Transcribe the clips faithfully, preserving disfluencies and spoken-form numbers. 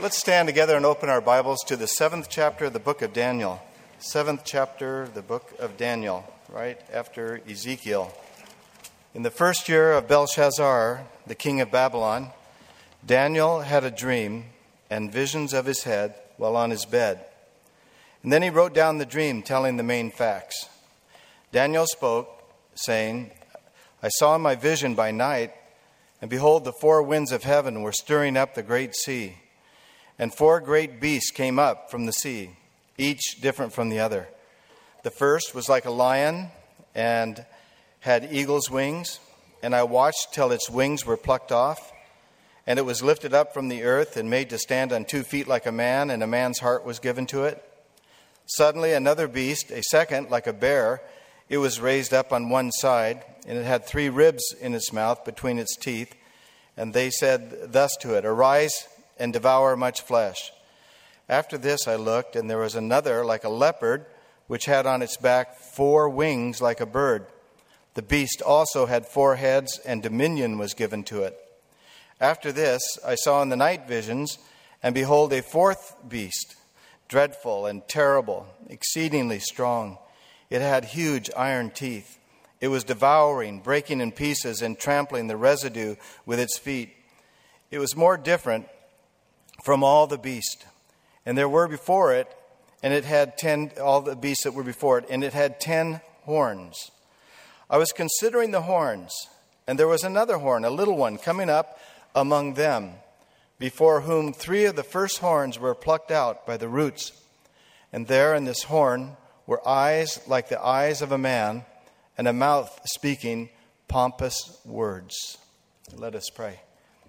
Let's stand together and open our Bibles to the seventh chapter of the book of Daniel. Seventh chapter, the book of Daniel, right after Ezekiel. In the first year of Belshazzar, the king of Babylon, Daniel had a dream and visions of his head while on his bed. And then he wrote down the dream, telling the main facts. Daniel spoke, saying, I saw in my vision by night, and behold, the four winds of heaven were stirring up the great sea. And four great beasts came up from the sea, each different from the other. The first was like a lion and had eagle's wings. And I watched till its wings were plucked off. And it was lifted up from the earth and made to stand on two feet like a man, and a man's heart was given to it. Suddenly another beast, a second like a bear, it was raised up on one side, and it had three ribs in its mouth between its teeth. And they said thus to it, Arise and devour much flesh. After this I looked, and there was another like a leopard, which had on its back four wings like a bird. The beast also had four heads, and dominion was given to it. After this I saw in the night visions, and behold, a fourth beast, dreadful and terrible, exceedingly strong. It had huge iron teeth. It was devouring, breaking in pieces, and trampling the residue with its feet. It was more different from all the beasts. And there were before it, and it had ten, all the beasts that were before it, and it had ten horns. I was considering the horns, and there was another horn, a little one, coming up among them, before whom three of the first horns were plucked out by the roots. And there in this horn were eyes like the eyes of a man, and a mouth speaking pompous words. Let us pray.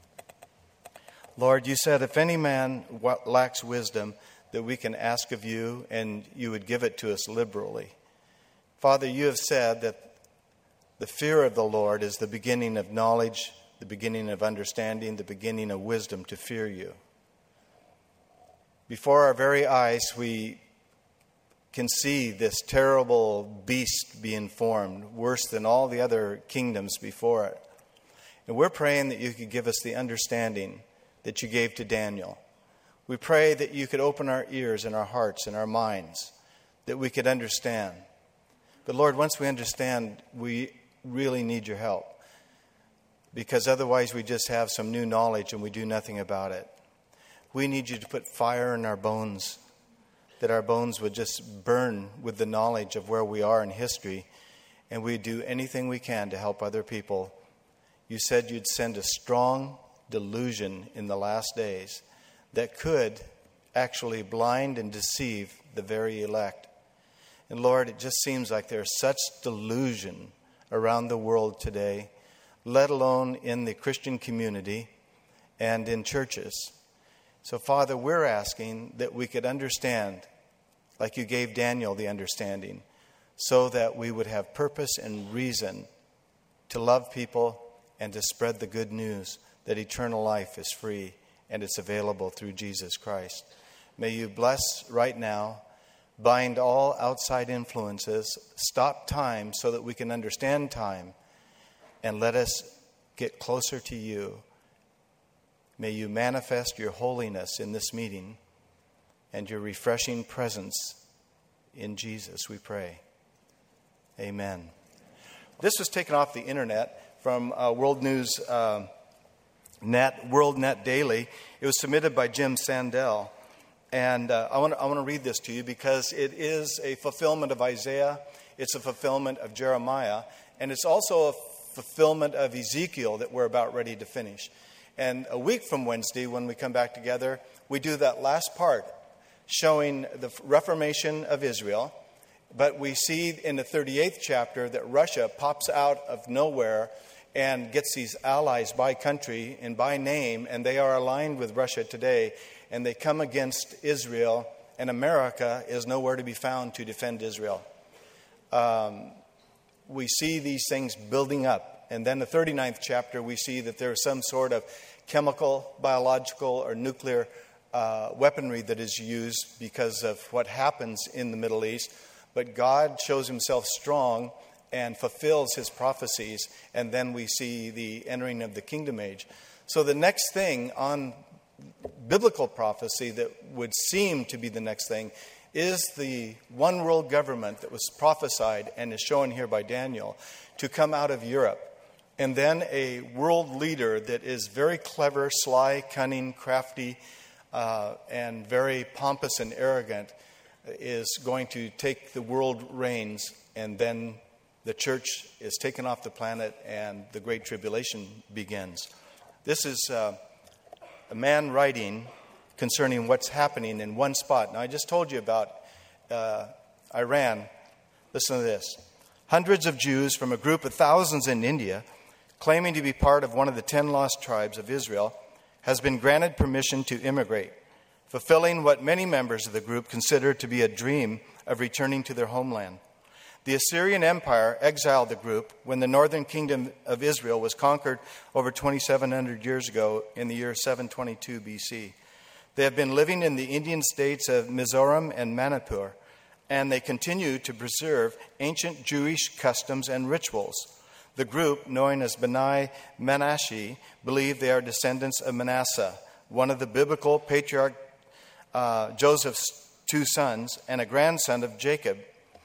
Lord, you said if any man lacks wisdom, that we can ask of you, and you would give it to us liberally. Father, you have said that the fear of the Lord is the beginning of knowledge, the beginning of understanding, the beginning of wisdom, to fear you. Before our very eyes, we can see this terrible beast being formed, worse than all the other kingdoms before it. And we're praying that you could give us the understanding that you gave to Daniel. We pray that you could open our ears and our hearts and our minds, that we could understand. But Lord, once we understand, we really need your help, because otherwise we just have some new knowledge and we do nothing about it. We need you to put fire in our bones, that our bones would just burn with the knowledge of where we are in history, and we'd do anything we can to help other people. You said you'd send a strong delusion in the last days that could actually blind and deceive the very elect. And Lord, it just seems like there's such delusion around the world today, let alone in the Christian community and in churches. So Father, we're asking that we could understand, like you gave Daniel the understanding, so that we would have purpose and reason to love people and to spread the good news that eternal life is free and it's available through Jesus Christ. May you bless right now, bind all outside influences, stop time so that we can understand time, and let us get closer to you. May you manifest your holiness in this meeting and your refreshing presence in Jesus, we pray. Amen. This was taken off the internet from uh, World News uh, Net, World Net Daily. It was submitted by Jim Sandell. And uh, I want to I want to read this to you because it is a fulfillment of Isaiah. It's a fulfillment of Jeremiah. And it's also a fulfillment of Ezekiel that we're about ready to finish. And a week from Wednesday, when we come back together, we do that last part, showing the reformation of Israel. But we see in the thirty-eighth chapter that Russia pops out of nowhere and gets these allies by country and by name, and they are aligned with Russia today, and they come against Israel, and America is nowhere to be found to defend Israel. Um, we see these things building up. And then the thirty-ninth chapter, we see that there's some sort of chemical, biological, or nuclear uh, weaponry that is used because of what happens in the Middle East. But God shows himself strong and fulfills his prophecies, and then we see the entering of the kingdom age. So the next thing on biblical prophecy that would seem to be the next thing is the one world government that was prophesied and is shown here by Daniel to come out of Europe. And then a world leader that is very clever, sly, cunning, crafty, uh, and very pompous and arrogant is going to take the world reins, and then the church is taken off the planet and the Great Tribulation begins. This is uh, a man writing concerning what's happening in one spot. Now, I just told you about uh, Iran. Listen to this. Hundreds of Jews from a group of thousands in India, claiming to be part of one of the ten lost tribes of Israel, has been granted permission to immigrate, fulfilling what many members of the group consider to be a dream of returning to their homeland. The Assyrian Empire exiled the group when the northern kingdom of Israel was conquered over twenty-seven hundred years ago in the year seven twenty-two B C. They have been living in the Indian states of Mizoram and Manipur, and they continue to preserve ancient Jewish customs and rituals. The group, known as B'nai Menashe, believe they are descendants of Manasseh, one of the biblical patriarch uh, Joseph's two sons and a grandson of Jacob.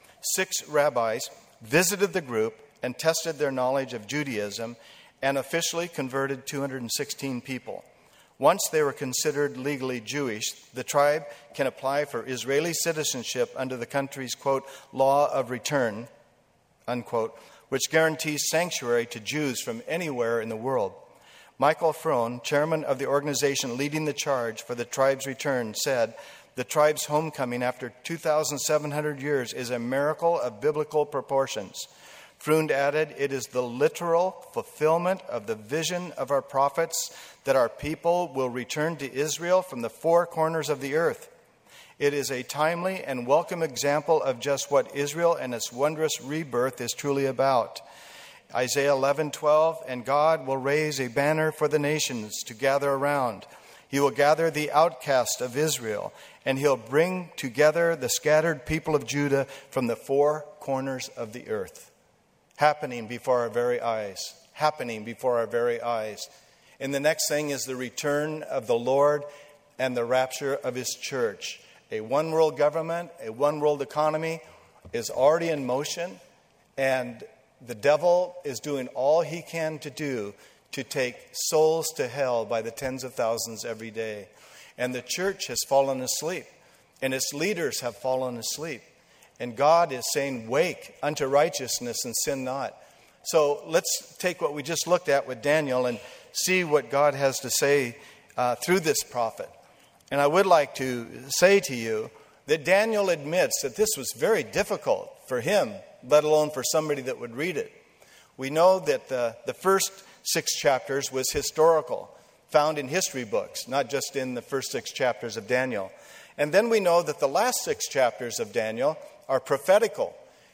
Six rabbis visited the group and tested their knowledge of Judaism and officially converted two hundred sixteen people. Once they were considered legally Jewish, the tribe can apply for Israeli citizenship under the country's, quote, law of return, unquote, which guarantees sanctuary to Jews from anywhere in the world. Michael Frohn, chairman of the organization leading the charge for the tribe's return, said, "The tribe's homecoming after two thousand seven hundred years is a miracle of biblical proportions." Frohn added, "It is the literal fulfillment of the vision of our prophets that our people will return to Israel from the four corners of the earth. It is a timely and welcome example of just what Israel and its wondrous rebirth is truly about." Isaiah eleven twelve, "And God will raise a banner for the nations to gather around. He will gather the outcast of Israel, and he'll bring together the scattered people of Judah from the four corners of the earth." Happening before our very eyes. Happening before our very eyes. And the next thing is the return of the Lord and the rapture of his church. A one world government, a one world economy is already in motion, and the devil is doing all he can to do to take souls to hell by the tens of thousands every day. And the church has fallen asleep, and its leaders have fallen asleep. And God is saying, "Wake unto righteousness and sin not." So let's take what we just looked at with Daniel and see what God has to say uh, through this prophet. And I would like to say to you that Daniel admits that this was very difficult for him, let alone for somebody that would read it. We know that the, the first six chapters was historical, found in history books, not just in the first six chapters of Daniel. And then we know that the last six chapters of Daniel are prophetical.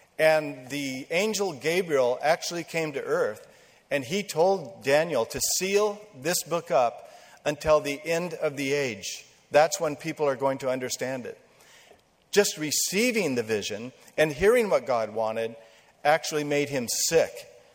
And the angel Gabriel actually came to earth, and he told Daniel to seal this book up until the end of the age. That's when people are going to understand it. Just receiving the vision and hearing what God wanted actually made him sick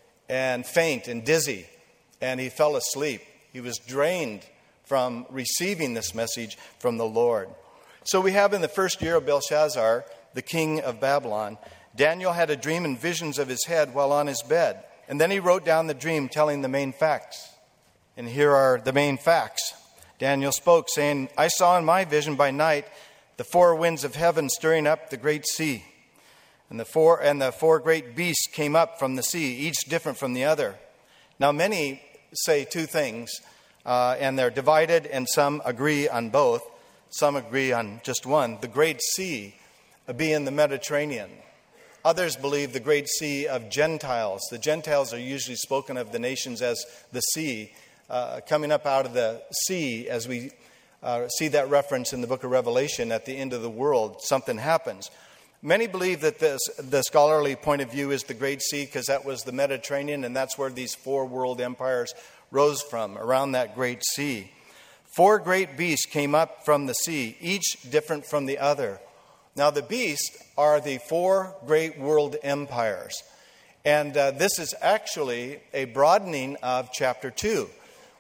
and faint and dizzy, and he fell asleep. He was drained from receiving this message from the Lord. So we have in the first year of Belshazzar, the king of Babylon, Daniel had a dream and visions of his head while on his bed. And then he wrote down the dream, telling the main facts. And here are the main facts. Daniel spoke, saying, "I saw in my vision by night the four winds of heaven stirring up the great sea. And the four and the four great beasts came up from the sea, each different from the other." Now many say two things, uh, and they're divided, and some agree on both. Some agree on just one. The great sea being the Mediterranean. Others believe the great sea of Gentiles. The Gentiles are usually spoken of the nations as the sea, uh, coming up out of the sea, as we uh, see that reference in the book of Revelation. At the end of the world, something happens. Many believe that this, the scholarly point of view is the Great Sea, because that was the Mediterranean, and that's where these four world empires rose from, around that Great Sea. Four great beasts came up from the sea, each different from the other. Now, the beasts are the four great world empires. And uh, this is actually a broadening of chapter two.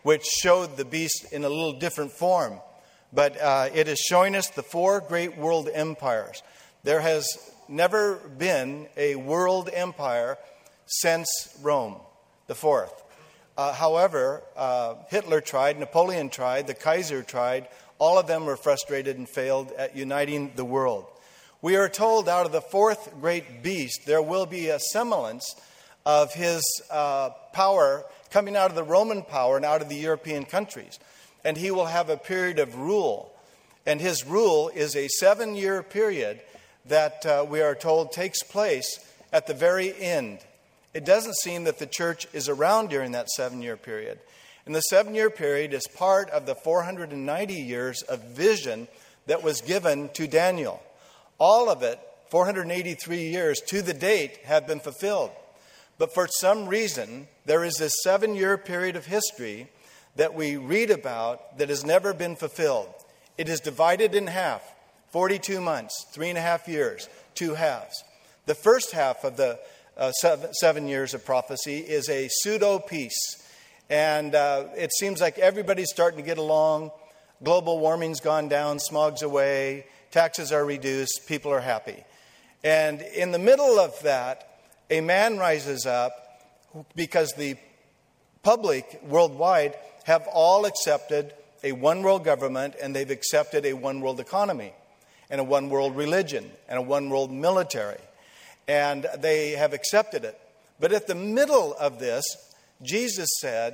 which showed the beast in a little different form. But uh, it is showing us the four great world empires. There has never been a world empire since Rome, the fourth. Uh, however, uh, Hitler tried, Napoleon tried, the Kaiser tried. All of them were frustrated and failed at uniting the world. We are told out of the fourth great beast, there will be a semblance of his uh, power coming out of the Roman power and out of the European countries. And he will have a period of rule. And his rule is a seven-year period that uh, we are told takes place at the very end. It doesn't seem that the church is around during that seven-year period. And the seven-year period is part of the four hundred ninety years of vision that was given to Daniel. All of it, four hundred eighty-three years to the date, have been fulfilled. But for some reason, there is this seven-year period of history that we read about that has never been fulfilled. It is divided in half, forty-two months, three and a half years, two halves. The first half of the uh, seven, seven years of prophecy is a pseudo-peace. And uh, it seems like everybody's starting to get along. Global warming's gone down, smog's away, taxes are reduced, people are happy. And in the middle of that, a man rises up because the public worldwide have all accepted a one-world government, and they've accepted a one-world economy and a one-world religion and a one-world military. And they have accepted it. But at the middle of this, Jesus said,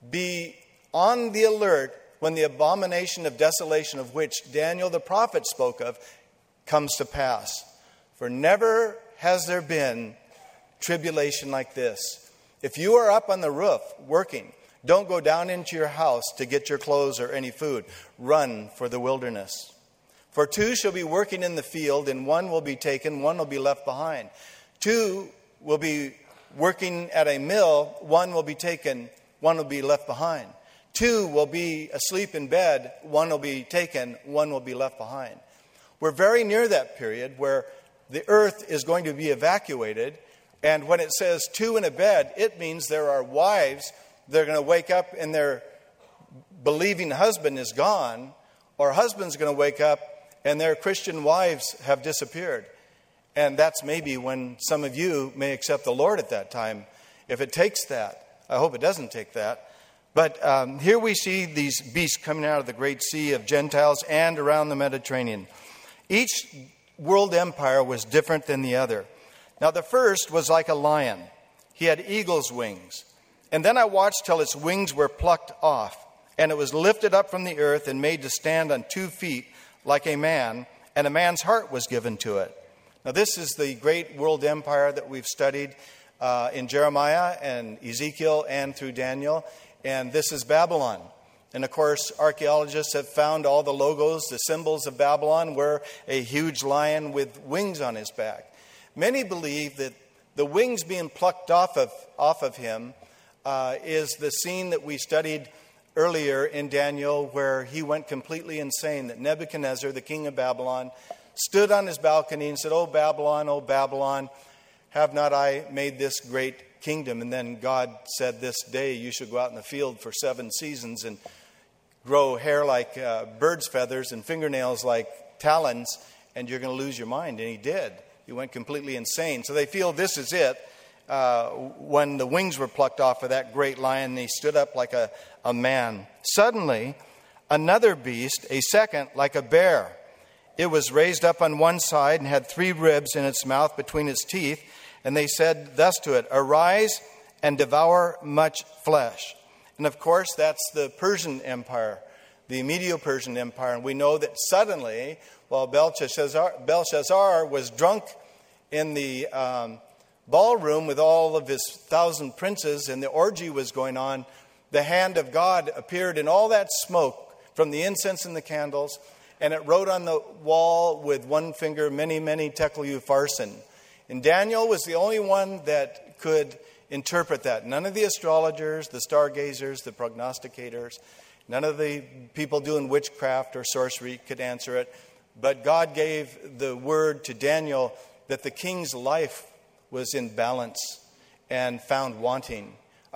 be on the alert when the abomination of desolation of which Daniel the prophet spoke of comes to pass. For never has there been tribulation like this. If you are up on the roof working, don't go down into your house to get your clothes or any food. Run for the wilderness. For two shall be working in the field, and one will be taken, one will be left behind. Two will be working at a mill, one will be taken, one will be left behind. Two will be asleep in bed, one will be taken, one will be left behind. We're very near that period where the earth is going to be evacuated, and when it says two in a bed, it means there are wives that are going to wake up and their believing husband is gone, or husband's going to wake up and their Christian wives have disappeared. And that's maybe when some of you may accept the Lord at that time, if it takes that. I hope it doesn't take that. But um, here we see these beasts coming out of the great sea of Gentiles and around the Mediterranean. Each world empire was different than the other. Now the first was like a lion. He had eagle's wings. And then I watched till its wings were plucked off, and it was lifted up from the earth and made to stand on two feet like a man, and a man's heart was given to it. Now this is the great world empire that we've studied uh, in Jeremiah and Ezekiel and through Daniel, and this is Babylon. And of course, archaeologists have found all the logos, the symbols of Babylon were a huge lion with wings on his back. Many believe that the wings being plucked off of, off of him uh, is the scene that we studied earlier in Daniel, where he went completely insane, that Nebuchadnezzar, the king of Babylon, stood on his balcony and said, "Oh Babylon, oh Babylon, have not I made this great kingdom?" And then God said, "This day you should go out in the field for seven seasons and grow hair like uh, bird's feathers and fingernails like talons, and you're going to lose your mind." And he did. He went completely insane. So they feel this is it. Uh, when the wings were plucked off of that great lion, he stood up like a, a man. Suddenly, another beast, a second, like a bear. It was raised up on one side and had three ribs in its mouth between its teeth. And they said thus to it, "Arise and devour much flesh." And of course, that's the Persian Empire, the Medo-Persian Empire. And we know that suddenly, while Belshazzar, Belshazzar was drunk in the um, ballroom with all of his thousand princes and the orgy was going on, the hand of God appeared in all that smoke from the incense and the candles, and it wrote on the wall with one finger, "Many, many tekel upharsin." And Daniel was the only one that could interpret that. None of the astrologers, the stargazers, the prognosticators, none of the people doing witchcraft or sorcery could answer it. But God gave the word to Daniel that the king's life was in balance and found wanting.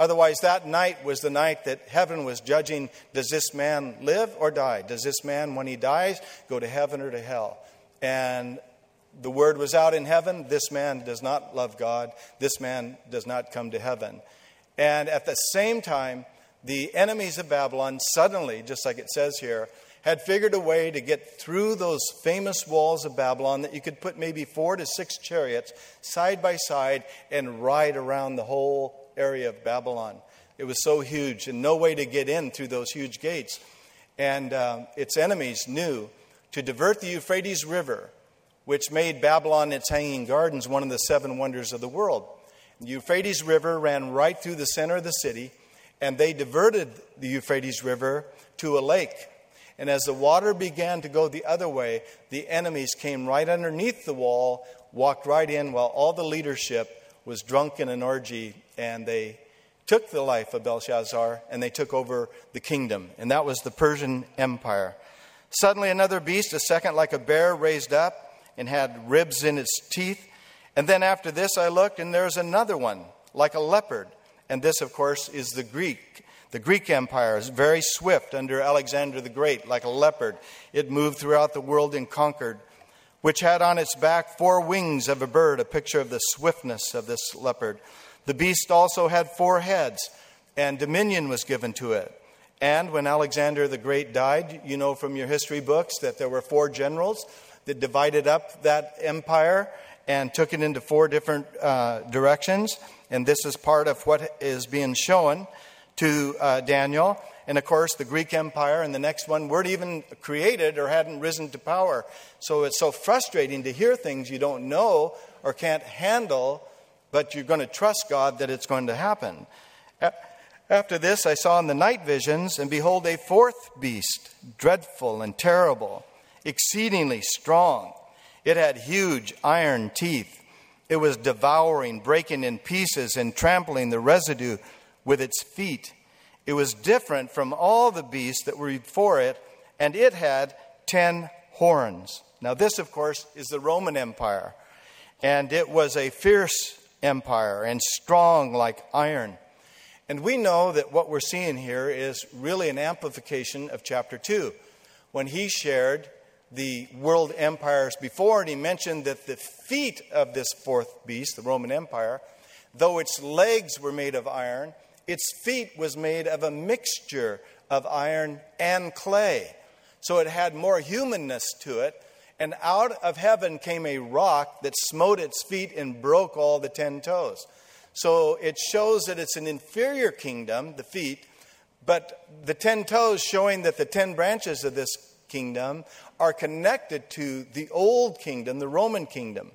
Otherwise, that night was the night that heaven was judging, does this man live or die? Does this man, when he dies, go to heaven or to hell? And the word was out in heaven, this man does not love God. This man does not come to heaven. And at the same time, the enemies of Babylon suddenly, just like it says here, had figured a way to get through those famous walls of Babylon that you could put maybe four to six chariots side by side and ride around the whole area of Babylon. It was so huge and no way to get in through those huge gates. And um, its enemies knew to divert the Euphrates River, which made Babylon and its hanging gardens one of the seven wonders of the world. The Euphrates River ran right through the center of the city, and they diverted the Euphrates River to a lake. And as the water began to go the other way, the enemies came right underneath the wall, walked right in while all the leadership was drunk in an orgy, and they took the life of Belshazzar, and they took over the kingdom. And that was the Persian Empire. Suddenly another beast, a second like a bear, raised up and had ribs in its teeth. And then after this I looked, and there was another one, like a leopard. And this, of course, is the Greek. The Greek Empire is very swift under Alexander the Great, like a leopard. It moved throughout the world and conquered, which had on its back four wings of a bird, a picture of the swiftness of this leopard. The beast also had four heads, and dominion was given to it. And when Alexander the Great died, you know from your history books that there were four generals that divided up that empire and took it into four different uh, directions. And this is part of what is being shown to uh, Daniel. And of course, the Greek Empire and the next one weren't even created or hadn't risen to power. So it's so frustrating to hear things you don't know or can't handle, but you're going to trust God that it's going to happen. After this, I saw in the night visions, and behold, a fourth beast, dreadful and terrible, exceedingly strong. It had huge iron teeth. It was devouring, breaking in pieces, and trampling the residue with its feet. It was different from all the beasts that were before it, and it had ten horns. Now this, of course, is the Roman Empire, and it was a fierce empire and strong like iron. And we know that what we're seeing here is really an amplification of chapter two, when he shared the world empires before, and he mentioned that the feet of this fourth beast, the Roman Empire, though its legs were made of iron, its feet was made of a mixture of iron and clay. So it had more humanness to it, and out of heaven came a rock that smote its feet and broke all the ten toes. So it shows that it's an inferior kingdom, the feet, but the ten toes showing that the ten branches of this kingdom are connected to the old kingdom, the Roman kingdom.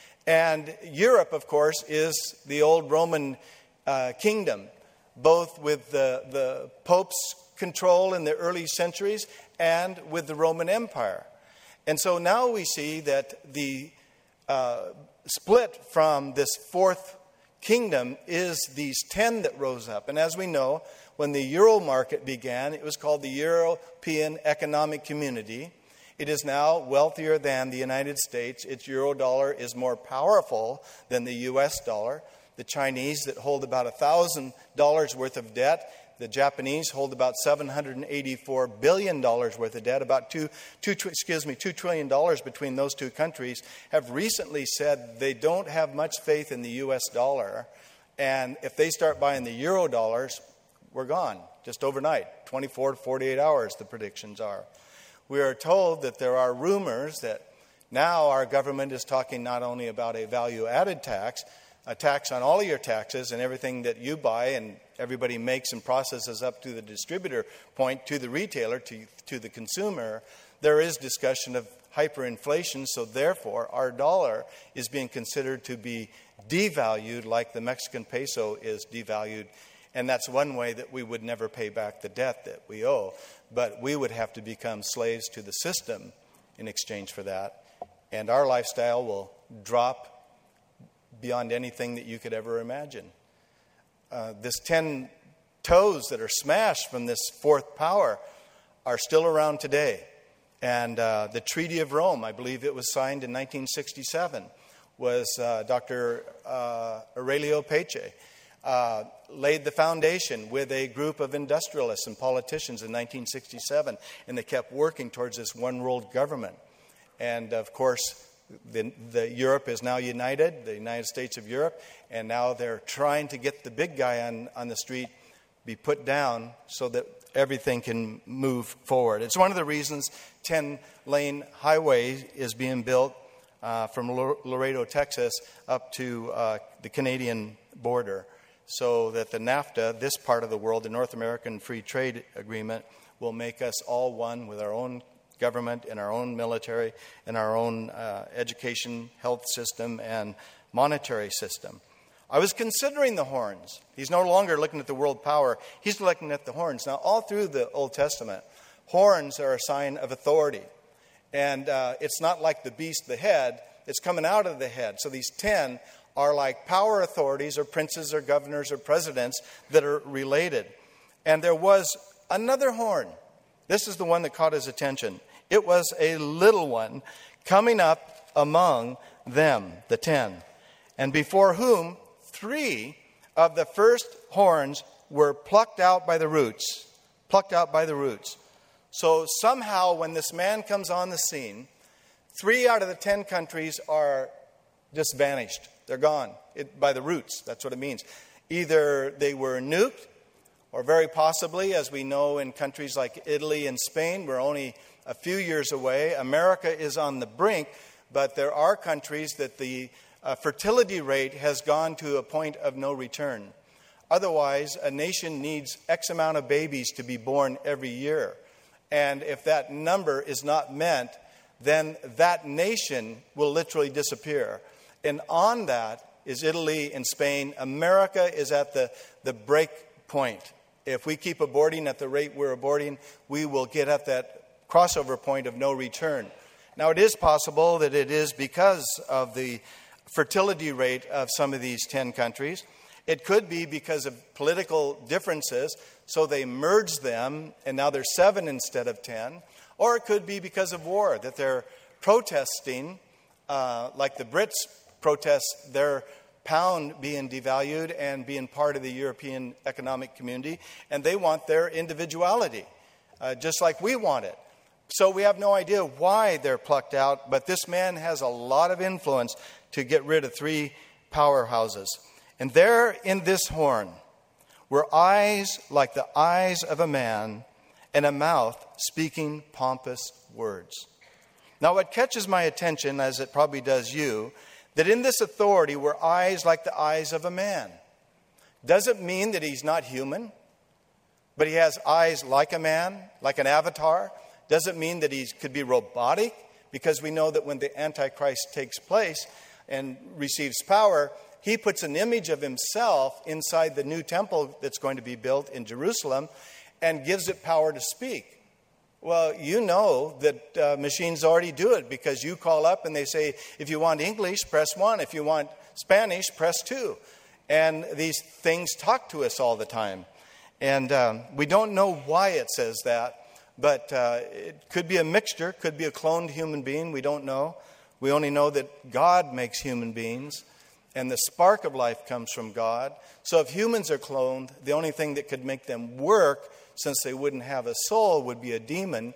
And Europe, of course, is the old Roman uh, kingdom, both with the, the Pope's control in the early centuries and with the Roman Empire. And so now we see that the uh, split from this fourth kingdom is these ten that rose up. And as we know, when the Euro market began, it was called the European Economic Community. It is now wealthier than the United States. Its euro dollar is more powerful than the U S dollar. The Chinese that hold about one thousand dollars worth of debt. The Japanese hold about seven hundred eighty-four billion dollars worth of debt. About two, two, excuse me, two trillion dollars between those two countries have recently said they don't have much faith in the U S dollar. And if they start buying the euro dollars, we're gone just overnight. twenty-four to forty-eight hours, the predictions are. We are told that there are rumors that now our government is talking not only about a value-added tax, a tax on all of your taxes and everything that you buy and everybody makes and processes up to the distributor point, to the retailer, to, to the consumer. There is discussion of hyperinflation, so therefore our dollar is being considered to be devalued like the Mexican peso is devalued. And that's one way that we would never pay back the debt that we owe. But we would have to become slaves to the system in exchange for that. And our lifestyle will drop beyond anything that you could ever imagine. Uh, this ten toes that are smashed from this fourth power are still around today. And uh, the Treaty of Rome, I believe it was signed in nineteen sixty-seven, was uh, Doctor Uh, Aurelio Pace. uh, laid the foundation with a group of industrialists and politicians in nineteen sixty-seven, and they kept working towards this one world government. And of course, the, the Europe is now united, the United States of Europe, and now they're trying to get the big guy on, on the street be put down so that everything can move forward. It's one of the reasons ten-lane highway is being built uh, from Laredo, Texas, up to uh, the Canadian border, so that the NAFTA, this part of the world, the North American Free Trade Agreement, will make us all one with our own government and our own military and our own uh, education, health system, and monetary system. I was considering the horns. He's no longer looking at the world power. He's looking at the horns. Now, all through the Old Testament, horns are a sign of authority. And uh, it's not like the beast, the head. It's coming out of the head. So these ten are like power authorities or princes or governors or presidents that are related. And there was another horn. This is the one that caught his attention. It was a little one coming up among them, the ten, and before whom three of the first horns were plucked out by the roots. Plucked out by the roots. So somehow when this man comes on the scene, three out of the ten countries are just vanished. They're gone it, by the roots. That's what it means. Either they were nuked, or very possibly, as we know in countries like Italy and Spain, we're only a few years away. America is on the brink, but there are countries that the uh, fertility rate has gone to a point of no return. Otherwise, a nation needs X amount of babies to be born every year. And if that number is not met, then that nation will literally disappear. And on that is Italy and Spain. America is at the, the break point. If we keep aborting at the rate we're aborting, we will get at that crossover point of no return. Now, it is possible that it is because of the fertility rate of some of these ten countries. It could be because of political differences, so they merged them, and now there's seven instead of ten. Or it could be because of war, that they're protesting, uh, like the Brits protest their pound being devalued and being part of the European economic community, and they want their individuality, uh, just like we want it. So we have no idea why they're plucked out, but this man has a lot of influence to get rid of three powerhouses. And there in this horn were eyes like the eyes of a man and a mouth speaking pompous words. Now what catches my attention, as it probably does you, that in this authority were eyes like the eyes of a man. Doesn't mean that he's not human, but he has eyes like a man, like an avatar. Doesn't mean that he could be robotic, because we know that when the Antichrist takes place and receives power, he puts an image of himself inside the new temple that's going to be built in Jerusalem and gives it power to speak. Well, you know that uh, machines already do it, because you call up and they say, if you want English, press one. If you want Spanish, press two. And these things talk to us all the time. And um, we don't know why it says that, but uh, it could be a mixture, could be a cloned human being. We don't know. We only know that God makes human beings, and the spark of life comes from God. So if humans are cloned, the only thing that could make them work, since they wouldn't have a soul, would be a demon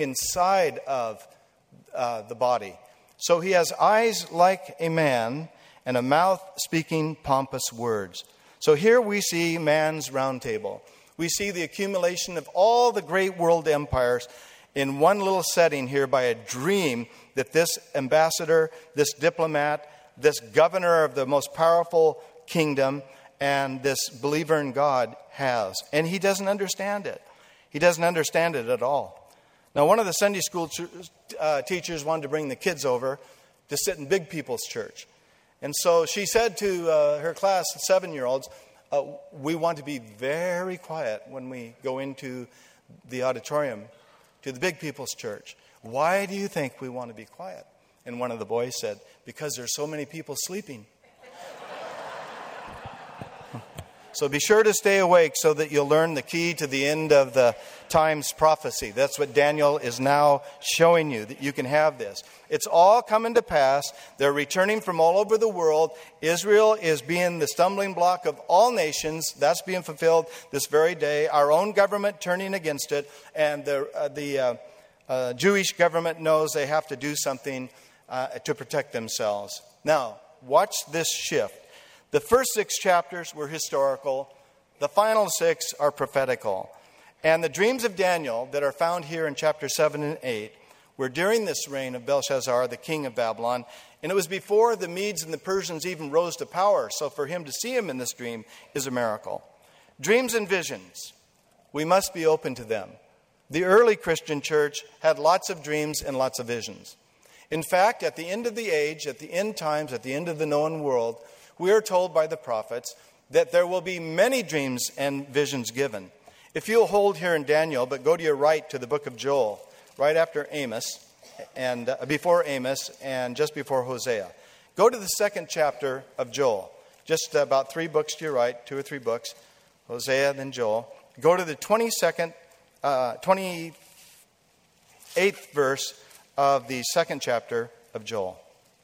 inside of uh, the body. So he has eyes like a man and a mouth speaking pompous words. So here we see man's round table. We see the accumulation of all the great world empires in one little setting here by a dream that this ambassador, this diplomat, this governor of the most powerful kingdom, and this believer in God has. And he doesn't understand it. He doesn't understand it at all. Now, one of the Sunday school ch- uh, teachers wanted to bring the kids over to sit in Big People's Church. And so she said to uh, her class of seven-year-olds, uh, we want to be very quiet when we go into the auditorium to the Big People's Church. Why do you think we want to be quiet? And one of the boys said, because there's so many people sleeping. So be sure to stay awake so that you'll learn the key to the end of the times prophecy. That's what Daniel is now showing you, that you can have this. It's all coming to pass. They're returning from all over the world. Israel is being the stumbling block of all nations. That's being fulfilled this very day. Our own government turning against it. And the, uh, the uh, uh, Jewish government knows they have to do something uh, to protect themselves. Now, watch this shift. The first six chapters were historical. The final six are prophetical. And the dreams of Daniel that are found here in chapter seven and eight were during this reign of Belshazzar, the king of Babylon. And it was before the Medes and the Persians even rose to power. So for him to see him in this dream is a miracle. Dreams and visions. We must be open to them. The early Christian church had lots of dreams and lots of visions. In fact, at the end of the age, at the end times, at the end of the known world, we are told by the prophets that there will be many dreams and visions given. If you'll hold here in Daniel, but go to your right to the book of Joel, right after Amos, and uh, before Amos, and just before Hosea. Go to the second chapter of Joel, just about three books to your right, two or three books, Hosea, then Joel. Go to the twenty-second, uh, twenty-eighth verse of the second chapter of Joel.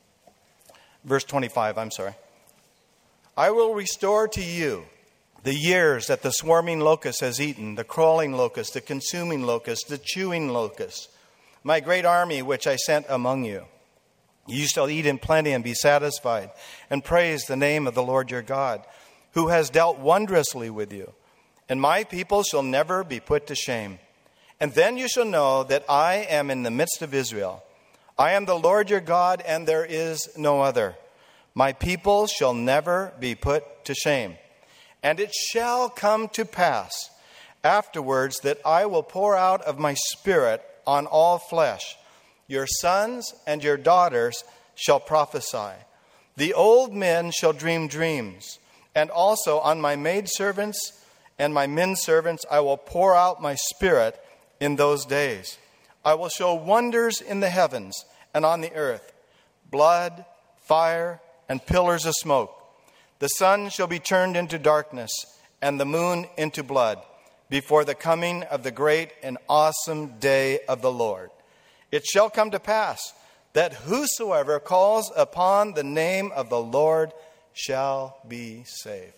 Verse twenty-five, I'm sorry. I will restore to you the years that the swarming locust has eaten, the crawling locust, the consuming locust, the chewing locust, my great army which I sent among you. You shall eat in plenty and be satisfied, and praise the name of the Lord your God, who has dealt wondrously with you. And my people shall never be put to shame. And then you shall know that I am in the midst of Israel. I am the Lord your God, and there is no other. My people shall never be put to shame. And it shall come to pass afterwards that I will pour out of my spirit on all flesh. Your sons and your daughters shall prophesy. The old men shall dream dreams. And also on my maidservants and my menservants I will pour out my spirit in those days. I will show wonders in the heavens and on the earth, blood, fire, and pillars of smoke. The sun shall be turned into darkness, and the moon into blood, before the coming of the great and awesome day of the Lord. It shall come to pass that whosoever calls upon the name of the Lord shall be saved.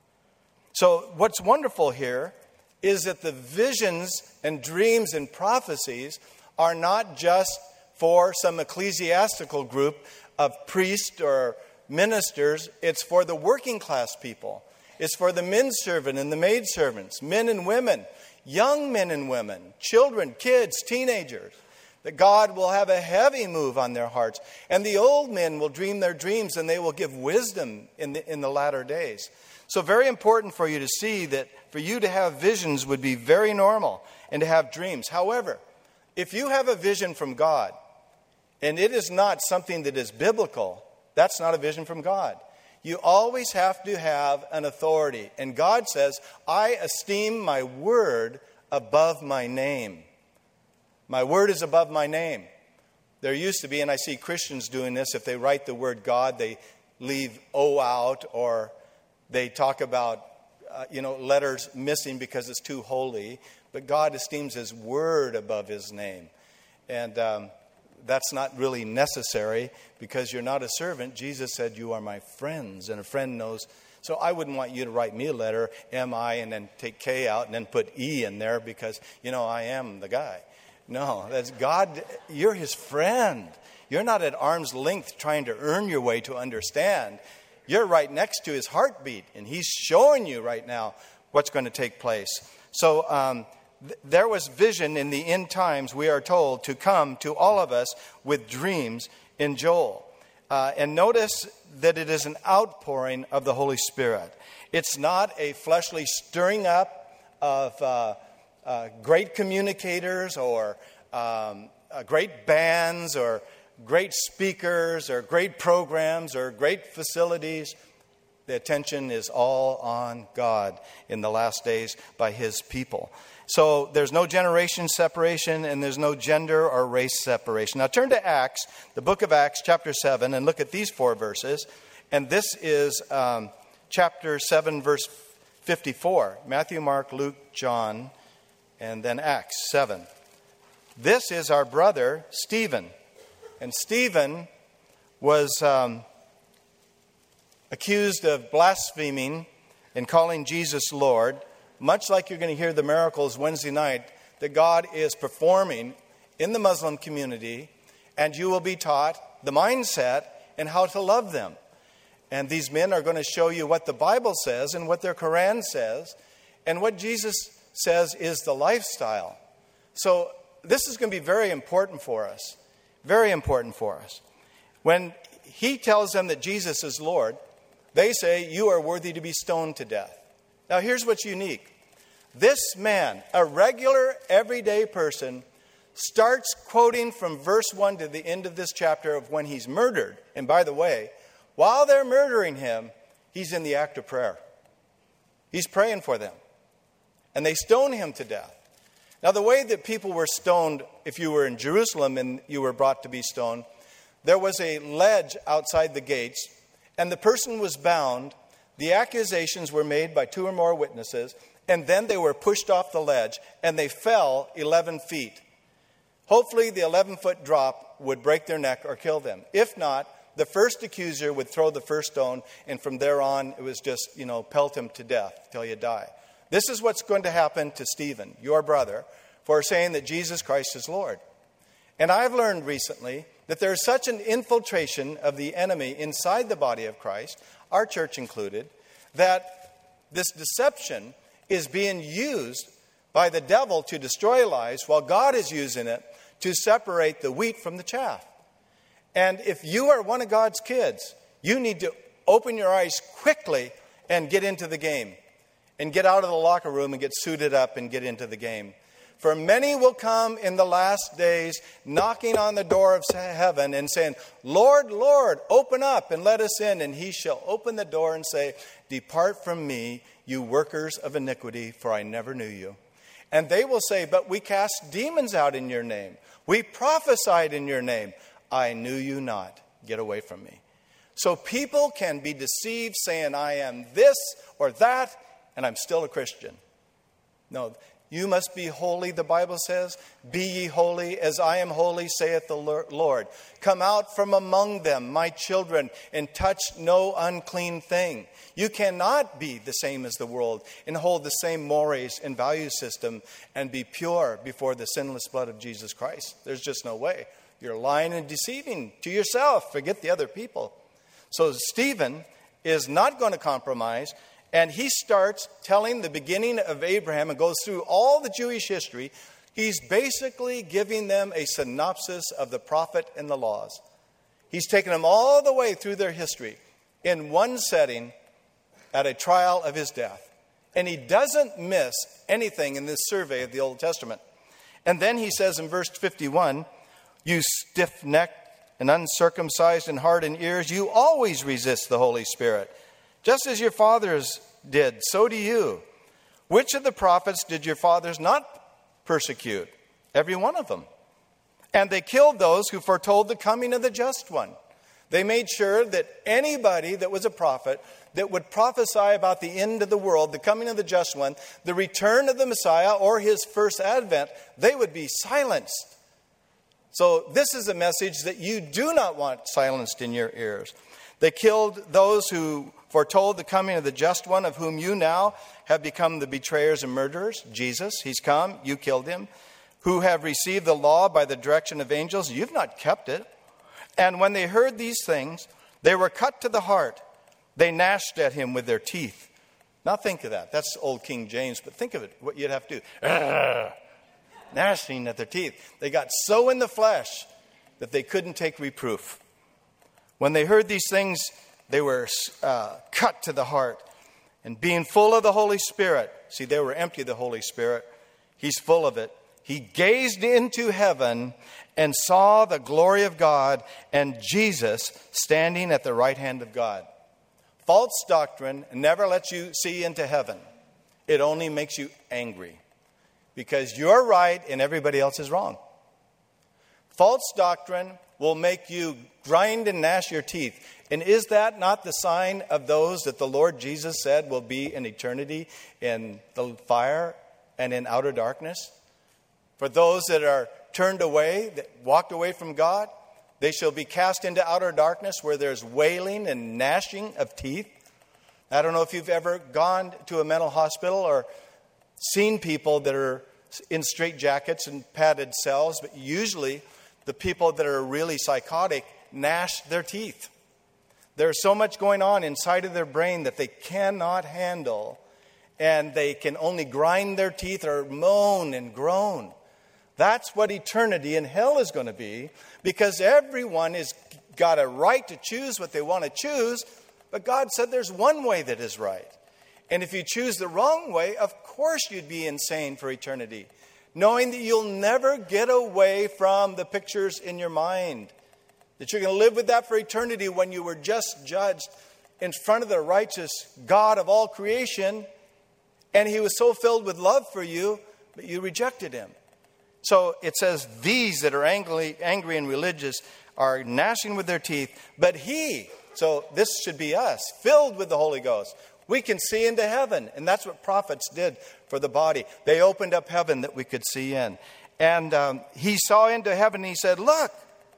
So what's wonderful here is that the visions and dreams and prophecies are not just for some ecclesiastical group of priests or ministers. It's for the working class people. It's for the menservant and the maidservants, men and women, young men and women, children, kids, teenagers. That God will have a heavy move on their hearts. And the old men will dream their dreams, and they will give wisdom in the, in the latter days. So very important for you to see that for you to have visions would be very normal, and to have dreams. However, if you have a vision from God, and it is not something that is biblical, that's not a vision from God. You always have to have an authority. And God says, I esteem my word above my name. My word is above my name. There used to be, and I see Christians doing this, if they write the word God, they leave O out, or they talk about, uh, you know, letters missing because it's too holy. But God esteems his word above his name. And um, that's not really necessary because you're not a servant. Jesus said, you are my friends, and a friend knows. So I wouldn't want you to write me a letter, M I, and then take K out and then put E in there because, you know, I am the guy. No, that's God. You're his friend. You're not at arm's length trying to earn your way to understand. You're right next to his heartbeat, and he's showing you right now what's going to take place. So um, th- there was vision in the end times, we are told, to come to all of us with dreams in Joel. Uh, and notice that it is an outpouring of the Holy Spirit. It's not a fleshly stirring up of uh, uh, great communicators or um, uh, great bands or great speakers or great programs or great facilities. The attention is all on God in the last days by his people. So there's no generation separation and there's no gender or race separation. Now turn to Acts, the book of Acts, chapter seven, and look at these four verses. And this is um, chapter seven, verse fifty-four. Matthew, Mark, Luke, John, and then Acts seven. This is our brother Stephen. And Stephen was um, accused of blaspheming and calling Jesus Lord, much like you're going to hear the miracles Wednesday night that God is performing in the Muslim community, and you will be taught the mindset and how to love them. And these men are going to show you what the Bible says and what their Quran says, and what Jesus says is the lifestyle. So this is going to be very important for us. Very important for us. When he tells them that Jesus is Lord, they say, you are worthy to be stoned to death. Now here's what's unique. This man, a regular, everyday person, starts quoting from verse one to the end of this chapter of when he's murdered. And by the way, while they're murdering him, he's in the act of prayer. He's praying for them. And they stone him to death. Now, the way that people were stoned, if you were in Jerusalem and you were brought to be stoned, there was a ledge outside the gates, and the person was bound. The accusations were made by two or more witnesses, and then they were pushed off the ledge, and they fell eleven feet. Hopefully, the eleven-foot drop would break their neck or kill them. If not, the first accuser would throw the first stone, and from there on, it was just, you know, pelt him to death till you die. This is what's going to happen to Stephen, your brother, for saying that Jesus Christ is Lord. And I've learned recently that there's such an infiltration of the enemy inside the body of Christ, our church included, that this deception is being used by the devil to destroy lives while God is using it to separate the wheat from the chaff. And if you are one of God's kids, you need to open your eyes quickly and get into the game. And get out of the locker room and get suited up and get into the game. For many will come in the last days knocking on the door of heaven and saying, Lord, Lord, open up and let us in. And he shall open the door and say, depart from me, you workers of iniquity, for I never knew you. And they will say, but we cast demons out in your name. We prophesied in your name. I knew you not. Get away from me. So people can be deceived saying, I am this or that, and I'm still a Christian. No, you must be holy, the Bible says. Be ye holy as I am holy, saith the Lord. Come out from among them, my children, and touch no unclean thing. You cannot be the same as the world and hold the same mores and value system and be pure before the sinless blood of Jesus Christ. There's just no way. You're lying and deceiving to yourself. Forget the other people. So Stephen is not going to compromise. And he starts telling the beginning of Abraham and goes through all the Jewish history. He's basically giving them a synopsis of the prophet and the laws. He's taken them all the way through their history in one setting at a trial of his death. And he doesn't miss anything in this survey of the Old Testament. And then he says in verse fifty-one, you stiff-necked and uncircumcised in heart and ears, you always resist the Holy Spirit. Just as your fathers did, so do you. Which of the prophets did your fathers not persecute? Every one of them. And they killed those who foretold the coming of the just one. They made sure that anybody that was a prophet that would prophesy about the end of the world, the coming of the just one, the return of the Messiah, or his first advent, they would be silenced. So this is a message that you do not want silenced in your ears. They killed those who foretold the coming of the just one, of whom you now have become the betrayers and murderers. Jesus, he's come, you killed him. Who have received the law by the direction of angels, you've not kept it. And when they heard these things, they were cut to the heart. They gnashed at him with their teeth. Now think of that. That's old King James, but think of it, what you'd have to do. Arrgh! Gnashing at their teeth. They got so in the flesh that they couldn't take reproof. When they heard these things, they were uh, cut to the heart. And being full of the Holy Spirit, see, they were empty of the Holy Spirit. He's full of it. He gazed into heaven and saw the glory of God and Jesus standing at the right hand of God. False doctrine never lets you see into heaven. It only makes you angry because you're right and everybody else is wrong. False doctrine will make you grind and gnash your teeth. And is that not the sign of those that the Lord Jesus said will be in eternity in the fire and in outer darkness? For those that are turned away, that walked away from God, they shall be cast into outer darkness where there's wailing and gnashing of teeth. I don't know if you've ever gone to a mental hospital or seen people that are in straitjackets and padded cells, but usually the people that are really psychotic gnash their teeth. There's so much going on inside of their brain that they cannot handle, and they can only grind their teeth or moan and groan. That's what eternity in hell is going to be, because everyone has got a right to choose what they want to choose, but God said there's one way that is right. And if you choose the wrong way, of course you'd be insane for eternity, knowing that you'll never get away from the pictures in your mind, that you're going to live with that for eternity when you were just judged in front of the righteous God of all creation, and he was so filled with love for you, but you rejected him. So it says, these that are angry, angry and religious are gnashing with their teeth, but he, so this should be us, filled with the Holy Ghost. We can see into heaven, and that's what prophets did for the body. They opened up heaven that we could see in. And um, he saw into heaven, and he said, look,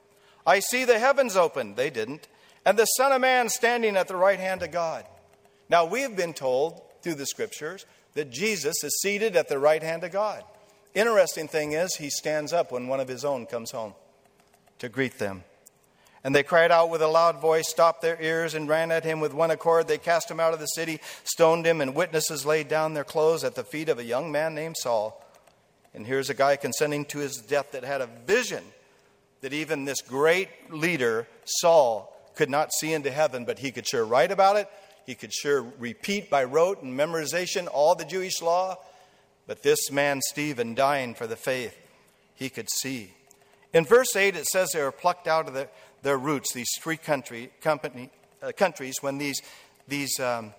I see the heavens open. They didn't. And the Son of Man standing at the right hand of God. Now, we have been told through the Scriptures that Jesus is seated at the right hand of God. Interesting thing is, he stands up when one of his own comes home to greet them. And they cried out with a loud voice, stopped their ears, and ran at him with one accord. They cast him out of the city, stoned him, and witnesses laid down their clothes at the feet of a young man named Saul. And here's a guy consenting to his death that had a vision that even this great leader, Saul, could not see into heaven, but he could sure write about it. He could sure repeat by rote and memorization all the Jewish law. But this man, Stephen, dying for the faith, he could see. In verse eight, it says they were plucked out of the, their roots, these three country, company, uh, countries, when these, these um,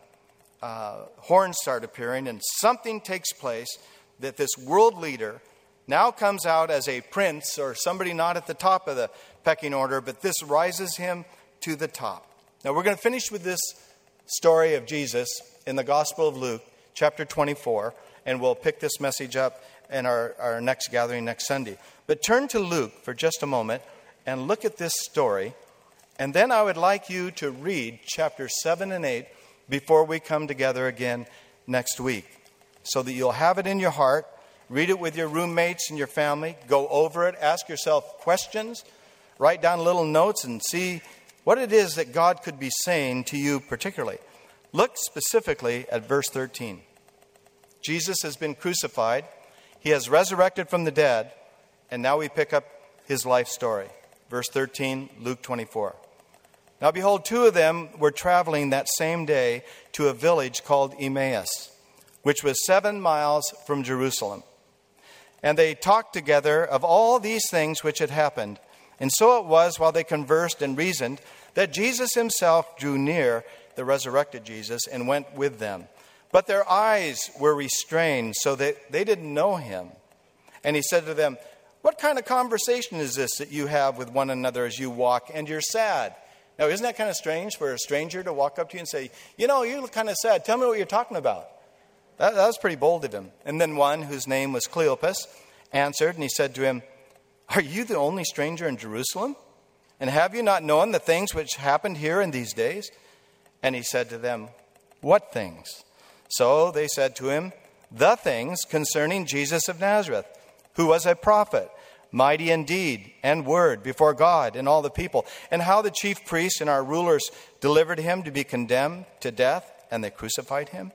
uh, horns start appearing, and something takes place that this world leader now comes out as a prince or somebody not at the top of the pecking order, but this rises him to the top. Now we're going to finish with this story of Jesus in the Gospel of Luke, chapter twenty-four, and we'll pick this message up in our, our next gathering next Sunday. But turn to Luke for just a moment and look at this story, and then I would like you to read chapter seven and eight before we come together again next week, so that you'll have it in your heart. Read it with your roommates and your family. Go over it. Ask yourself questions. Write down little notes and see what it is that God could be saying to you particularly. Look specifically at verse thirteen. Jesus has been crucified. He has resurrected from the dead. And now we pick up his life story. Verse thirteen, Luke twenty-four. Now behold, two of them were traveling that same day to a village called Emmaus, which was seven miles from Jerusalem. And they talked together of all these things which had happened. And so it was, while they conversed and reasoned, that Jesus himself drew near, the resurrected Jesus, and went with them. But their eyes were restrained, so that they didn't know him. And he said to them, what kind of conversation is this that you have with one another as you walk, and you're sad? Now, isn't that kind of strange for a stranger to walk up to you and say, you know, you look kind of sad. Tell me what you're talking about. That, that was pretty bold of him. And then one, whose name was Cleopas, answered, and he said to him, are you the only stranger in Jerusalem? And have you not known the things which happened here in these days? And he said to them, what things? So they said to him, the things concerning Jesus of Nazareth, who was a prophet, mighty in deed and word before God and all the people, and how the chief priests and our rulers delivered him to be condemned to death, and they crucified him.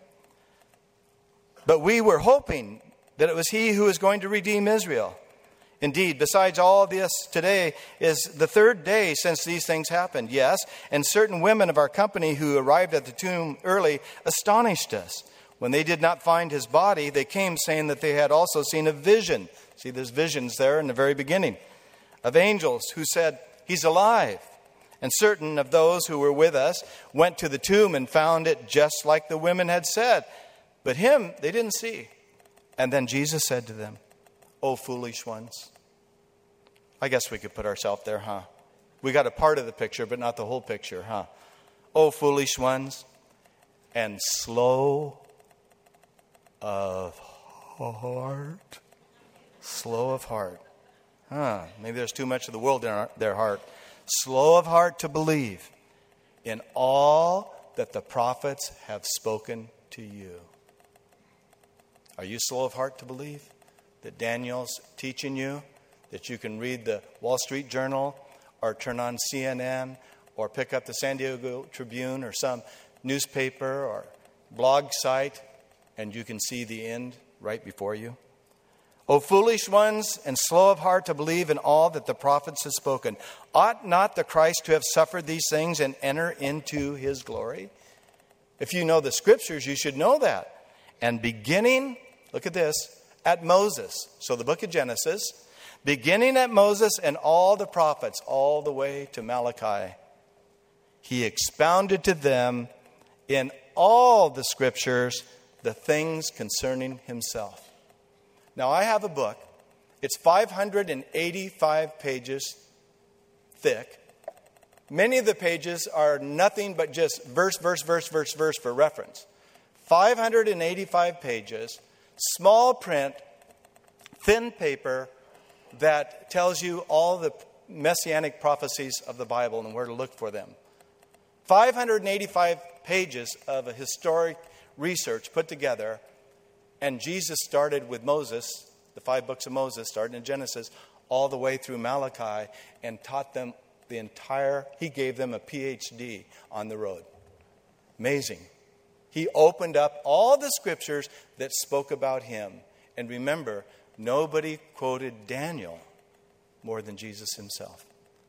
But we were hoping that it was he who was going to redeem Israel. Indeed, besides all this, today is the third day since these things happened. Yes, and certain women of our company who arrived at the tomb early astonished us. When they did not find his body, they came saying that they had also seen a vision. See, there's visions there in the very beginning of angels who said, he's alive. And certain of those who were with us went to the tomb and found it just like the women had said. But him they didn't see. And then Jesus said to them, O foolish ones, I guess we could put ourselves there, huh? We got a part of the picture, but not the whole picture, huh? Oh, foolish ones, and slow of heart. Slow of heart. Huh, maybe there's too much of the world in our, their heart. Slow of heart to believe in all that the prophets have spoken to you. Are you slow of heart to believe that Daniel's teaching you? That you can read the Wall Street Journal or turn on C N N or pick up the San Diego Tribune or some newspaper or blog site and you can see the end right before you? O foolish ones and slow of heart to believe in all that the prophets have spoken. Ought not the Christ to have suffered these things and enter into his glory? If you know the scriptures, you should know that. And beginning, look at this, at Moses. So the book of Genesis, beginning at Moses and all the prophets, all the way to Malachi, he expounded to them in all the scriptures the things concerning himself. Now, I have a book. It's five hundred eighty-five pages thick. Many of the pages are nothing but just verse, verse, verse, verse, verse for reference. five hundred eighty-five pages, small print, thin paper that tells you all the messianic prophecies of the Bible and where to look for them. five hundred eighty-five pages of a historic research put together. And Jesus started with Moses, the five books of Moses, starting in Genesis, all the way through Malachi, and taught them the entire, he gave them a P H D on the road. Amazing. He opened up all the scriptures that spoke about him. And remember, nobody quoted Daniel more than Jesus himself.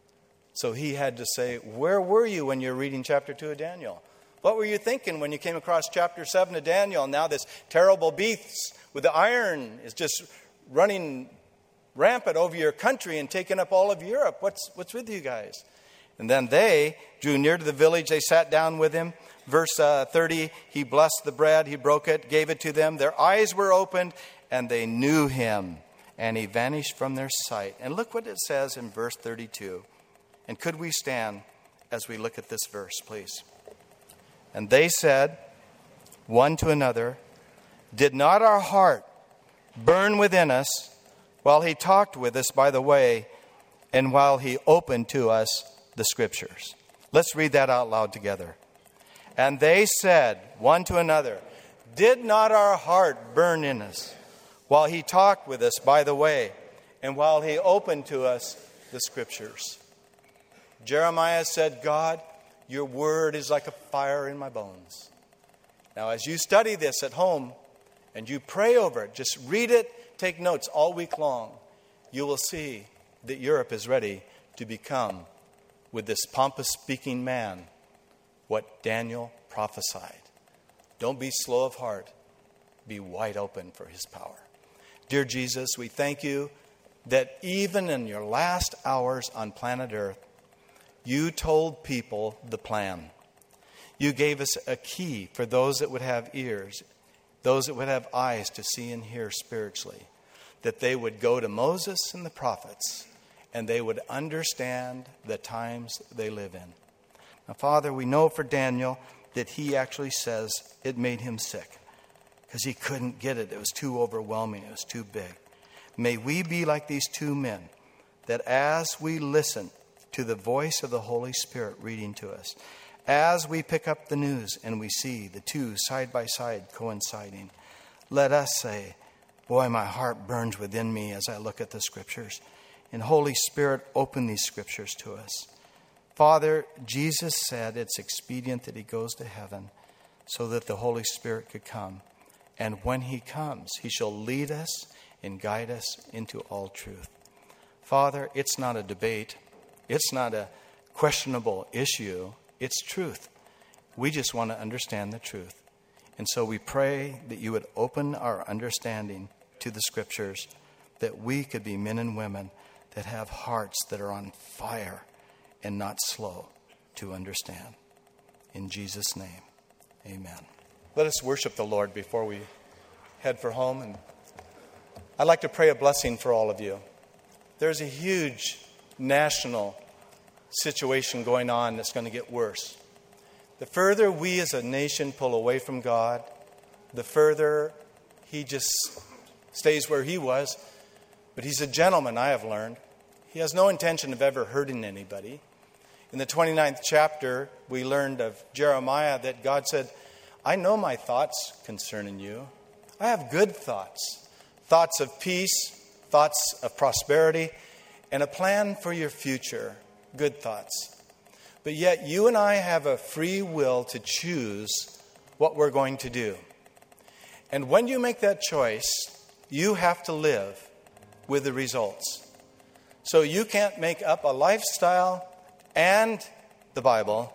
So he had to say, where were you when you're reading chapter two of Daniel? What were you thinking when you came across chapter seven of Daniel? And now this terrible beast with the iron is just running rampant over your country and taking up all of Europe. What's, what's with you guys? And then they drew near to the village. They sat down with him. Verse uh, thirty, he blessed the bread. He broke it, gave it to them. Their eyes were opened and they knew him. And he vanished from their sight. And look what it says in verse thirty-two. And could we stand as we look at this verse, please? And they said, one to another, did not our heart burn within us while he talked with us by the way and while he opened to us the scriptures? Let's read that out loud together. And they said, one to another, did not our heart burn in us while he talked with us by the way and while he opened to us the scriptures? Jeremiah said, God, your word is like a fire in my bones. Now, as you study this at home and you pray over it, just read it, take notes all week long, you will see that Europe is ready to become, with this pompous speaking man, what Daniel prophesied. Don't be slow of heart. Be wide open for his power. Dear Jesus, we thank you that even in your last hours on planet Earth, you told people the plan. You gave us a key for those that would have ears, those that would have eyes to see and hear spiritually, that they would go to Moses and the prophets and they would understand the times they live in. Now, Father, we know for Daniel that he actually says it made him sick because he couldn't get it. It was too overwhelming. It was too big. May we be like these two men, that as we listen to the voice of the Holy Spirit reading to us, as we pick up the news and we see the two side by side coinciding, let us say, boy, my heart burns within me as I look at the scriptures. And Holy Spirit, open these scriptures to us. Father, Jesus said it's expedient that he goes to heaven so that the Holy Spirit could come. And when he comes, he shall lead us and guide us into all truth. Father, it's not a debate. It's not a questionable issue. It's truth. We just want to understand the truth. And so we pray that you would open our understanding to the scriptures, that we could be men and women that have hearts that are on fire and not slow to understand. In Jesus' name, amen. Let us worship the Lord before we head for home. And I'd like to pray a blessing for all of you. there's a huge national situation going on that's going to get worse. The further we as a nation pull away from God, the further he just stays where he was. But he's a gentleman, I have learned. He has no intention of ever hurting anybody. In the twenty-ninth chapter, we learned of Jeremiah that God said, I know my thoughts concerning you. I have good thoughts, thoughts of peace, thoughts of prosperity, and a plan for your future, good thoughts. But yet you and I have a free will to choose what we're going to do. And when you make that choice, you have to live with the results. So you can't make up a lifestyle and the Bible.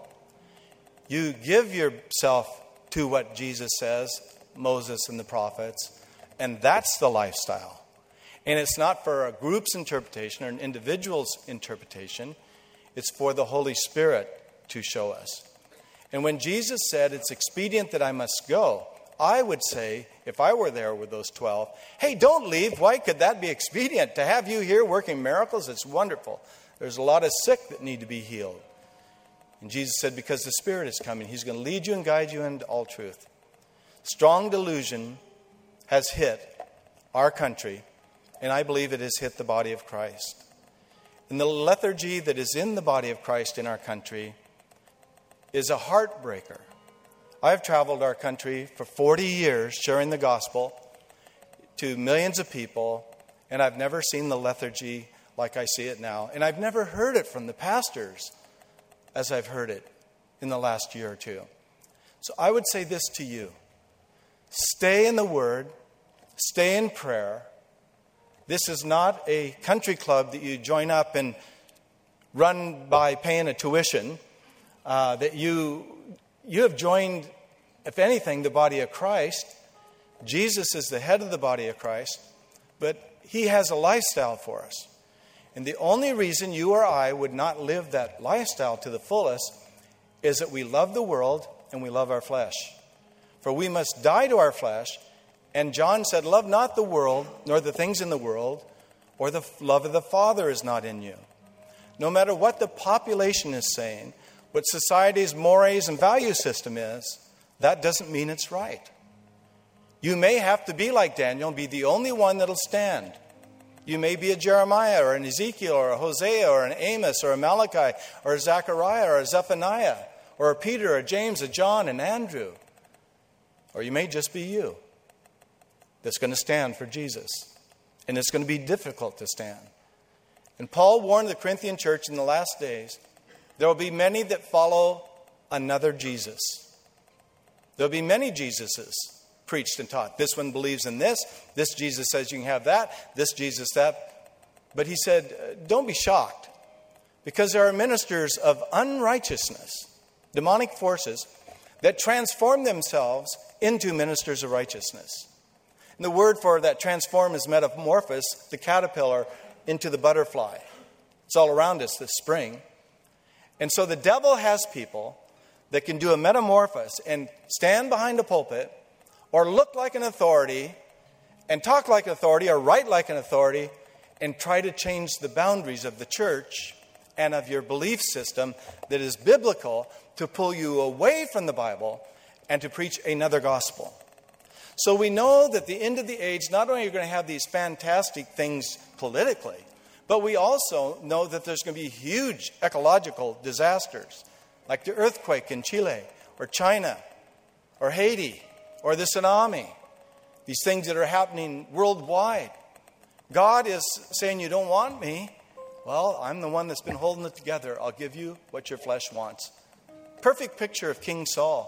You give yourself to what Jesus says, Moses and the prophets, and that's the lifestyle. And it's not for a group's interpretation or an individual's interpretation. It's for the Holy Spirit to show us. And when Jesus said, it's expedient that I must go, I would say, if I were there with those twelve, hey, don't leave. Why could that be expedient? To have you here working miracles, it's wonderful. There's a lot of sick that need to be healed. And Jesus said, because the Spirit is coming, he's going to lead you and guide you into all truth. Strong delusion has hit our country, and I believe it has hit the body of Christ. And the lethargy that is in the body of Christ in our country is a heartbreaker. I've traveled our country for forty years sharing the gospel to millions of people, and I've never seen the lethargy like I see it now. And I've never heard it from the pastors as I've heard it in the last year or two. So I would say this to you. Stay in the Word. Stay in prayer. This is not a country club that you join up and run by paying a tuition. Uh, that you you have joined, if anything, the body of Christ. Jesus is the head of the body of Christ, but he has a lifestyle for us. And the only reason you or I would not live that lifestyle to the fullest is that we love the world and we love our flesh. For we must die to our flesh. And John said, love not the world, nor the things in the world, or the love of the Father is not in you. No matter what the population is saying, what society's mores and value system is, that doesn't mean it's right. You may have to be like Daniel and be the only one that'll stand. You may be a Jeremiah or an Ezekiel or a Hosea or an Amos or a Malachi or a Zechariah or a Zephaniah or a Peter or a James, a John and Andrew. Or you may just be you that's going to stand for Jesus. And it's going to be difficult to stand. And Paul warned the Corinthian church in the last days, there will be many that follow another Jesus. There will be many Jesuses preached and taught. This one believes in this. This Jesus says you can have that. This Jesus that. But he said, don't be shocked. Because there are ministers of unrighteousness, demonic forces, that transform themselves into ministers of righteousness. And the word for that transform is metamorphosis, the caterpillar into the butterfly. It's all around us this spring. And so the devil has people that can do a metamorphosis and stand behind a pulpit or look like an authority and talk like an authority or write like an authority and try to change the boundaries of the church and of your belief system that is biblical to pull you away from the Bible and to preach another gospel. So we know that the end of the age, not only are you going to have these fantastic things politically, but we also know that there's going to be huge ecological disasters, like the earthquake in Chile, or China, or Haiti, or the tsunami. These things that are happening worldwide. God is saying, you don't want me? Well, I'm the one that's been holding it together. I'll give you what your flesh wants. Perfect picture of King Saul.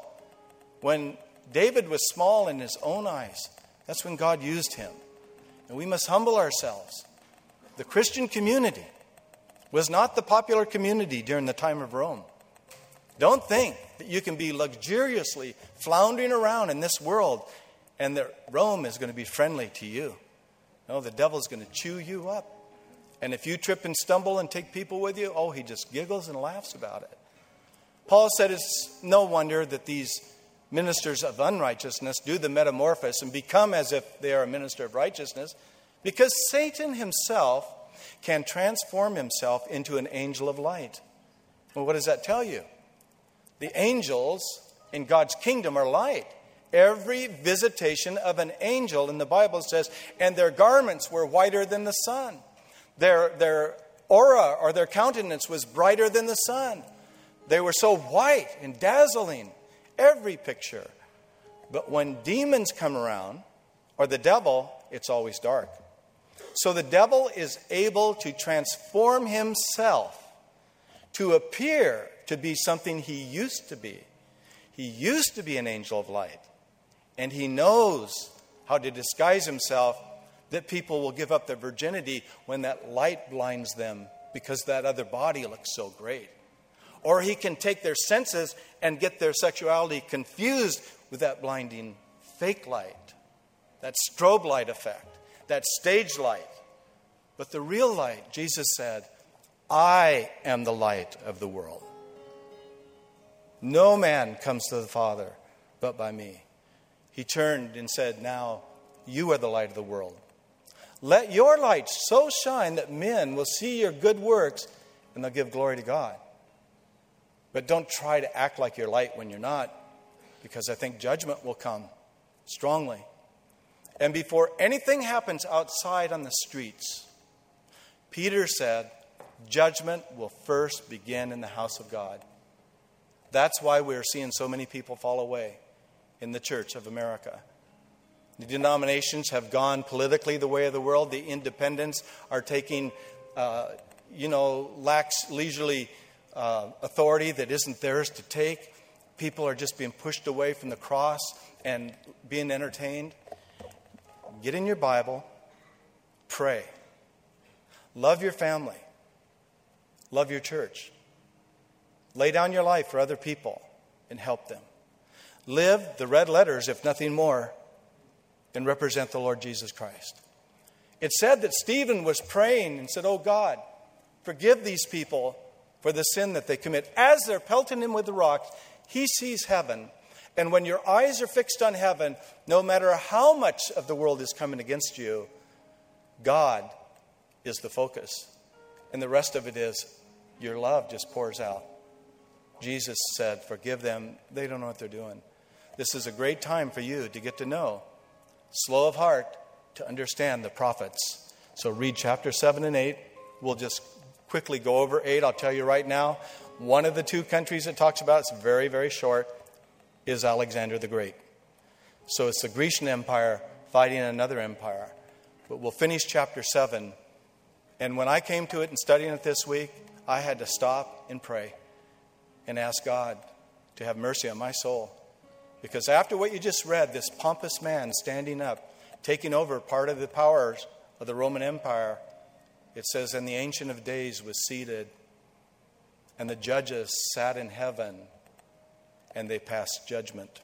When David was small in his own eyes, that's when God used him. And we must humble ourselves. The Christian community was not the popular community during the time of Rome. Don't think that you can be luxuriously floundering around in this world and that Rome is going to be friendly to you. No, the devil's going to chew you up. And if you trip and stumble and take people with you, oh, he just giggles and laughs about it. Paul said it's no wonder that these ministers of unrighteousness do the metamorphosis and become as if they are a minister of righteousness, because Satan himself can transform himself into an angel of light. Well, what does that tell you? The angels in God's kingdom are light. Every visitation of an angel in the Bible says, and their garments were whiter than the sun. Their, their aura or their countenance was brighter than the sun. They were so white and dazzling. Every picture. But when demons come around, or the devil, it's always dark. So the devil is able to transform himself to appear to be something he used to be. He used to be an angel of light. And he knows how to disguise himself that people will give up their virginity when that light blinds them because that other body looks so great. Or he can take their senses and get their sexuality confused with that blinding fake light, that strobe light effect, that stage light. But the real light, Jesus said, I am the light of the world. No man comes to the Father but by me. He turned and said, now you are the light of the world. Let your light so shine that men will see your good works and they'll give glory to God. But don't try to act like you're light when you're not, because I think judgment will come strongly. And before anything happens outside on the streets, Peter said, judgment will first begin in the house of God. That's why we're seeing so many people fall away in the Church of America. The denominations have gone politically the way of the world. The independents are taking, uh, you know, lax, leisurely uh, authority that isn't theirs to take. People are just being pushed away from the cross and being entertained. Get in your Bible. Pray. Love your family. Love your church. Lay down your life for other people and help them. Live the red letters, if nothing more, and represent the Lord Jesus Christ. It said that Stephen was praying and said, oh God, forgive these people for the sin that they commit. As they're pelting him with the rocks, he sees heaven. And when your eyes are fixed on heaven, no matter how much of the world is coming against you, God is the focus. And the rest of it is your love just pours out. Jesus said, forgive them. They don't know what they're doing. This is a great time for you to get to know, slow of heart, to understand the prophets. So read chapter seven and eight. We'll just quickly go over eight. I'll tell you right now, one of the two countries it talks about, it's very, very short, is Alexander the Great. So it's the Grecian Empire fighting another empire. But we'll finish chapter seven. And when I came to it and studying it this week, I had to stop and pray and ask God to have mercy on my soul. Because after what you just read, this pompous man standing up, taking over part of the powers of the Roman Empire, it says, and the Ancient of Days was seated, and the judges sat in heaven, and they passed judgment.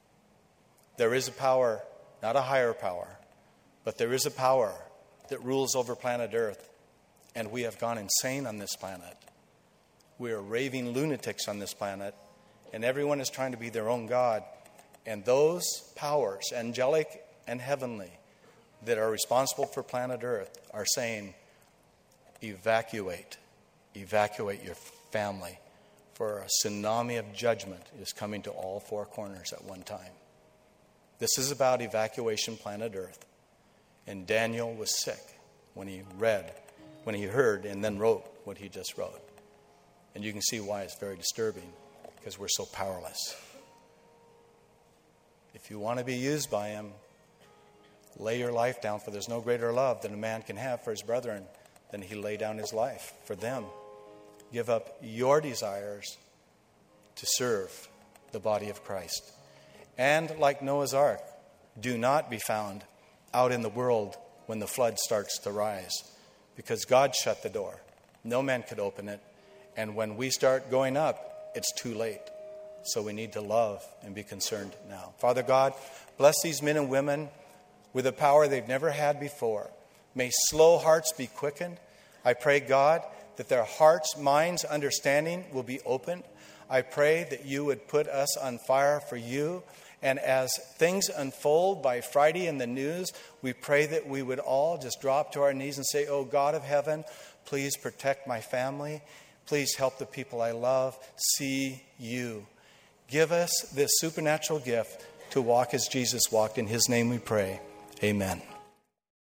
There is a power, not a higher power, but there is a power that rules over planet Earth, and we have gone insane on this planet. We are raving lunatics on this planet, and everyone is trying to be their own God. And those powers, angelic and heavenly, that are responsible for planet Earth are saying, evacuate, evacuate your family, for a tsunami of judgment is coming to all four corners at one time. This is about evacuation planet Earth. And Daniel was sick when he read, when he heard and then wrote what he just wrote. And you can see why it's very disturbing, because we're so powerless. If you want to be used by him, lay your life down, for there's no greater love than a man can have for his brethren than he lay down his life for them. Give up your desires to serve the body of Christ. And like Noah's Ark, do not be found out in the world when the flood starts to rise, because God shut the door. No man could open it. And when we start going up, it's too late. So we need to love and be concerned now. Father God, bless these men and women with a power they've never had before. May slow hearts be quickened. I pray, God, that their hearts, minds, understanding will be opened. I pray that you would put us on fire for you And as things unfold by Friday in the news, we pray that we would all just drop to our knees and say, oh, God of heaven, please protect my family. Please help the people I love see you. Give us this supernatural gift to walk as Jesus walked. In his name we pray. Amen.